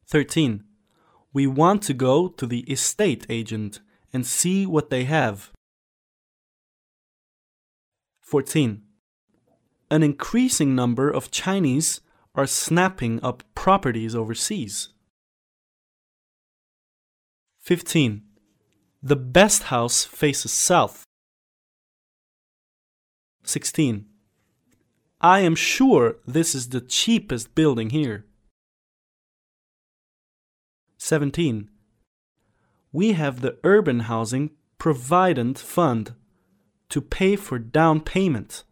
13. We want to go to the estate agent and see what they have. 14. An increasing number of Chinese are snapping up properties overseas. 15. The best house faces south. 16. I am sure this is the cheapest building here. 17. We have the Urban Housing Provident Fund to pay for down payment.